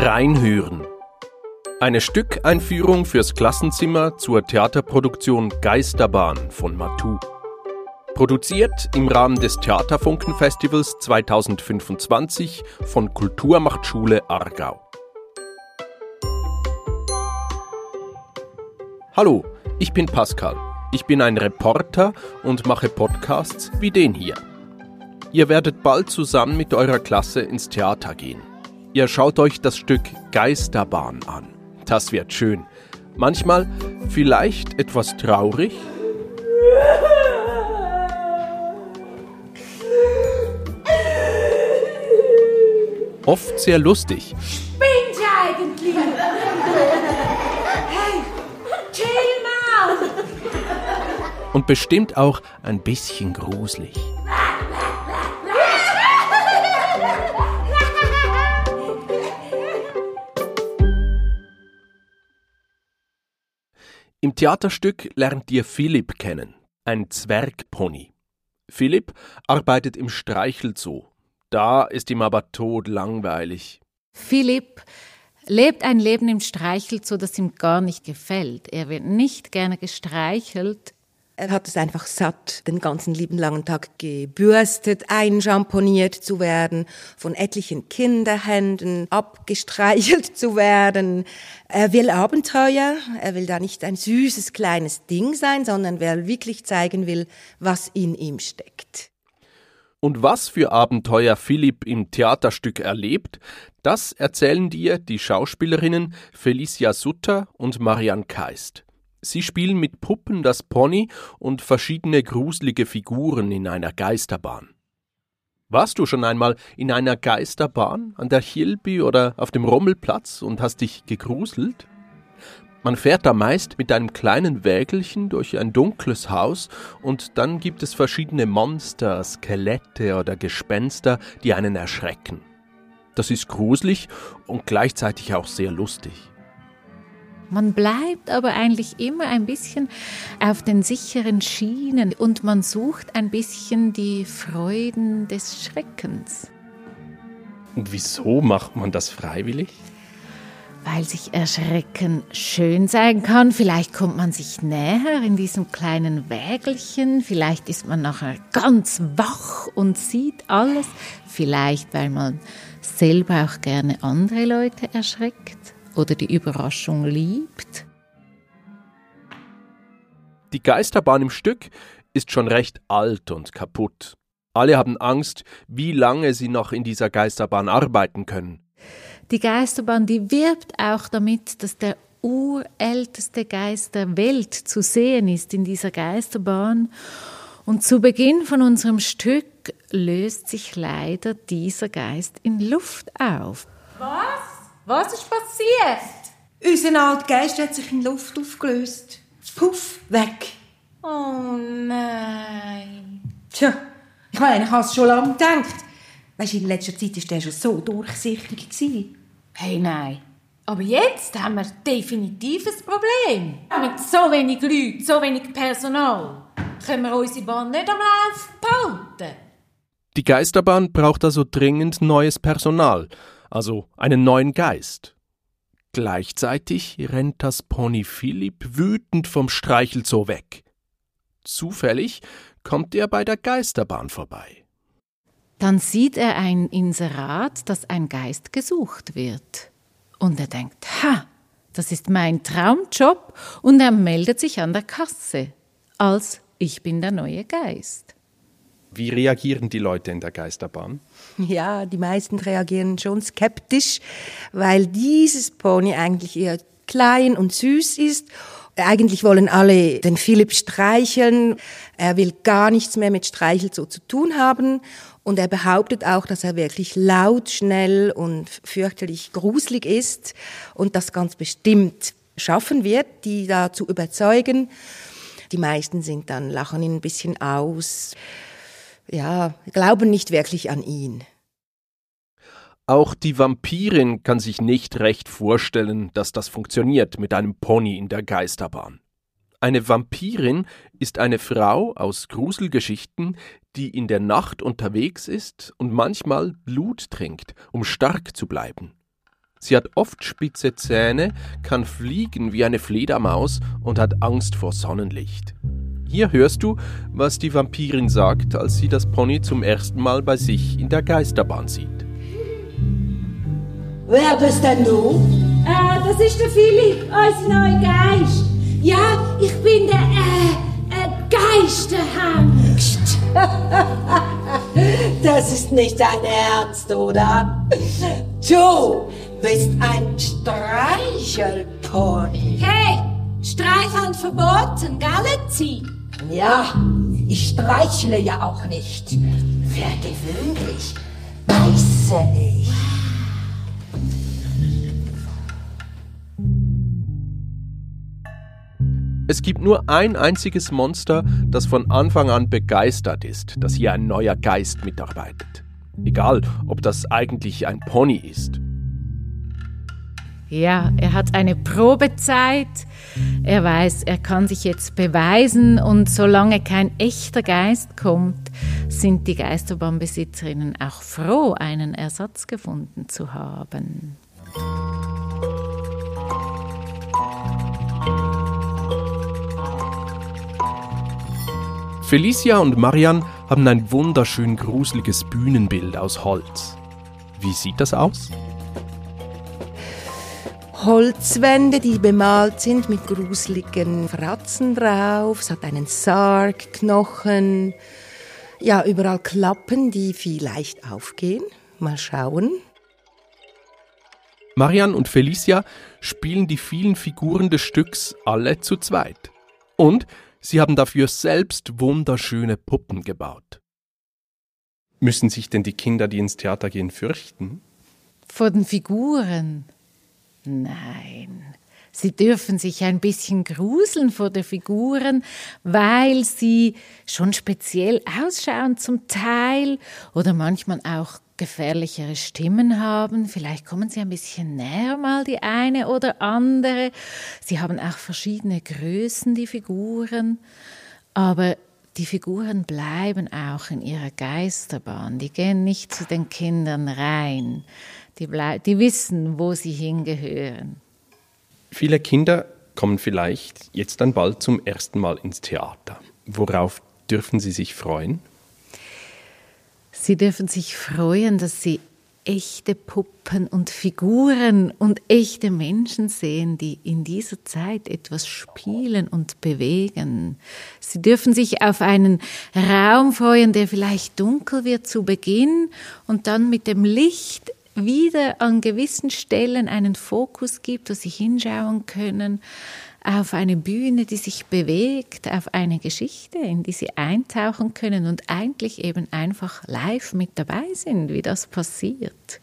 Reinhören. Eine Stückeinführung fürs Klassenzimmer zur Theaterproduktion Geisterbahn von Matou. Produziert im Rahmen des Theaterfunken-Festivals 2025 von Kulturmachtschule Aargau. Hallo, ich bin Pascal. Ich bin ein Reporter und mache Podcasts wie den hier. Ihr werdet bald zusammen mit eurer Klasse ins Theater gehen. Ihr schaut euch das Stück Geisterbahn an. Das wird schön. Manchmal vielleicht etwas traurig. Oft sehr lustig. Spinnt ihr eigentlich? Hey, chill mal! Und bestimmt auch ein bisschen gruselig. Im Theaterstück lernt ihr Philipp kennen, ein Zwergpony. Philipp arbeitet im Streichelzoo. Da ist ihm aber todlangweilig. Philipp lebt ein Leben im Streichelzoo, das ihm gar nicht gefällt. Er wird nicht gerne gestreichelt. Er hat es einfach satt, den ganzen lieben langen Tag gebürstet, einschamponiert zu werden, von etlichen Kinderhänden abgestreichelt zu werden. Er will Abenteuer, er will da nicht ein süßes kleines Ding sein, sondern wer wirklich zeigen will, was in ihm steckt. Und was für Abenteuer Philipp im Theaterstück erlebt, das erzählen dir die Schauspielerinnen Felicia Sutter und Marianne Keist. Sie spielen mit Puppen das Pony und verschiedene gruselige Figuren in einer Geisterbahn. Warst du schon einmal in einer Geisterbahn an der Chilbi oder auf dem Rommelplatz und hast dich gegruselt? Man fährt da meist mit einem kleinen Wägelchen durch ein dunkles Haus und dann gibt es verschiedene Monster, Skelette oder Gespenster, die einen erschrecken. Das ist gruselig und gleichzeitig auch sehr lustig. Man bleibt aber eigentlich immer ein bisschen auf den sicheren Schienen und man sucht ein bisschen die Freuden des Schreckens. Und wieso macht man das freiwillig? Weil sich Erschrecken schön sein kann. Vielleicht kommt man sich näher in diesem kleinen Wägelchen. Vielleicht ist man nachher ganz wach und sieht alles. Vielleicht, weil man selber auch gerne andere Leute erschreckt oder die Überraschung liebt. Die Geisterbahn im Stück ist schon recht alt und kaputt. Alle haben Angst, wie lange sie noch in dieser Geisterbahn arbeiten können. Die Geisterbahn, die wirbt auch damit, dass der urälteste Geist der Welt zu sehen ist in dieser Geisterbahn. Und zu Beginn von unserem Stück löst sich leider dieser Geist in Luft auf. Was? Was ist passiert? Unser alter Geist hat sich in Luft aufgelöst. Puff, weg. Oh nein. Tja, ich meine, ich habe es schon lange gedacht. Weisst du, in letzter Zeit war der schon so durchsichtig gewesen. Hey, nein. Aber jetzt haben wir definitiv ein Problem. Mit so wenig Leuten, so wenig Personal können wir unsere Bahn nicht am Laufen behalten. Die Geisterbahn braucht also dringend neues Personal, also einen neuen Geist. Gleichzeitig rennt das Pony Philipp wütend vom Streichelzoo weg. Zufällig kommt er bei der Geisterbahn vorbei. Dann sieht er ein Inserat, dass ein Geist gesucht wird. Und er denkt, das ist mein Traumjob. Und er meldet sich an der Kasse als ich bin der neue Geist. Wie reagieren die Leute in der Geisterbahn? Ja, die meisten reagieren schon skeptisch, weil dieses Pony eigentlich eher klein und süß ist. Eigentlich wollen alle den Philipp streicheln. Er will gar nichts mehr mit Streichelzoo zu tun haben. Und er behauptet auch, dass er wirklich laut, schnell und fürchterlich gruselig ist und das ganz bestimmt schaffen wird, die da zu überzeugen. Die meisten lachen ihn ein bisschen aus. Ja, glauben nicht wirklich an ihn. Auch die Vampirin kann sich nicht recht vorstellen, dass das funktioniert mit einem Pony in der Geisterbahn. Eine Vampirin ist eine Frau aus Gruselgeschichten, die in der Nacht unterwegs ist und manchmal Blut trinkt, um stark zu bleiben. Sie hat oft spitze Zähne, kann fliegen wie eine Fledermaus und hat Angst vor Sonnenlicht. Hier hörst du, was die Vampirin sagt, als sie das Pony zum ersten Mal bei sich in der Geisterbahn sieht. Wer bist denn du? Das ist der Philipp, unser neuer Geist. Ja, ich bin der Geisterhengst. Das ist nicht dein Ernst, oder? Du bist ein Streichelpony. Hey, Streicheln verboten, Galaxy. Ja, ich streichle ja auch nicht. Für gewöhnlich beiße ich. Es gibt nur ein einziges Monster, das von Anfang an begeistert ist, dass hier ein neuer Geist mitarbeitet. Egal, ob das eigentlich ein Pony ist. Ja, er hat eine Probezeit. Er weiß, er kann sich jetzt beweisen und solange kein echter Geist kommt, sind die Geisterbahnbesitzerinnen auch froh, einen Ersatz gefunden zu haben. Felicia und Marian haben ein wunderschön gruseliges Bühnenbild aus Holz. Wie sieht das aus? Holzwände, die bemalt sind mit gruseligen Fratzen drauf. Es hat einen Sarg, Knochen, ja, überall Klappen, die vielleicht aufgehen. Mal schauen. Marian und Felicia spielen die vielen Figuren des Stücks alle zu zweit. Und sie haben dafür selbst wunderschöne Puppen gebaut. Müssen sich denn die Kinder, die ins Theater gehen, fürchten? Vor den Figuren? Nein, sie dürfen sich ein bisschen gruseln vor den Figuren, weil sie schon speziell ausschauen zum Teil oder manchmal auch gefährlichere Stimmen haben. Vielleicht kommen sie ein bisschen näher mal die eine oder andere. Sie haben auch verschiedene Größen, die Figuren. Aber die Figuren bleiben auch in ihrer Geisterbahn. Die gehen nicht zu den Kindern rein. Die wissen, wo sie hingehören. Viele Kinder kommen vielleicht jetzt dann bald zum ersten Mal ins Theater. Worauf dürfen sie sich freuen? Sie dürfen sich freuen, dass sie echte Puppen und Figuren und echte Menschen sehen, die in dieser Zeit etwas spielen und bewegen. Sie dürfen sich auf einen Raum freuen, der vielleicht dunkel wird zu Beginn und dann mit dem Licht wieder an gewissen Stellen einen Fokus gibt, wo sie hinschauen können, auf eine Bühne, die sich bewegt, auf eine Geschichte, in die sie eintauchen können und eigentlich eben einfach live mit dabei sind, wie das passiert.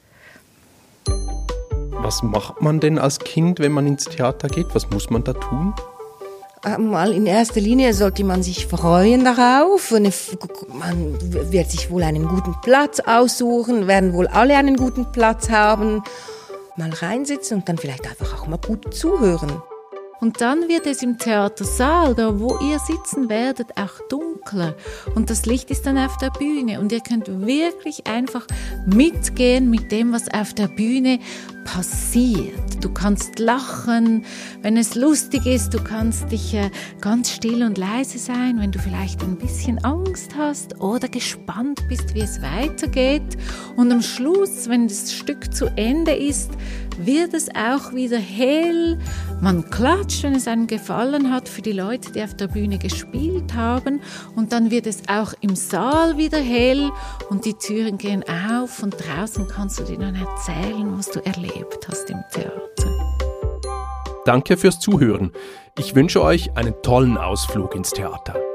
Was macht man denn als Kind, wenn man ins Theater geht? Was muss man da tun? Mal in erster Linie sollte man sich freuen darauf. Man wird sich wohl einen guten Platz aussuchen, werden wohl alle einen guten Platz haben. Mal reinsitzen und dann vielleicht einfach auch mal gut zuhören. Und dann wird es im Theatersaal, da wo ihr sitzen werdet, auch dunkler. Und das Licht ist dann auf der Bühne. Und ihr könnt wirklich einfach mitgehen mit dem, was auf der Bühne passiert. Du kannst lachen, wenn es lustig ist. Du kannst dich ganz still und leise sein, wenn du vielleicht ein bisschen Angst hast oder gespannt bist, wie es weitergeht. Und am Schluss, wenn das Stück zu Ende ist, wird es auch wieder hell. Man klatscht, wenn es einem gefallen hat, für die Leute, die auf der Bühne gespielt haben. Und dann wird es auch im Saal wieder hell und die Türen gehen auf und draußen kannst du dir dann erzählen, was du erlebt hast im Theater. Danke fürs Zuhören. Ich wünsche euch einen tollen Ausflug ins Theater.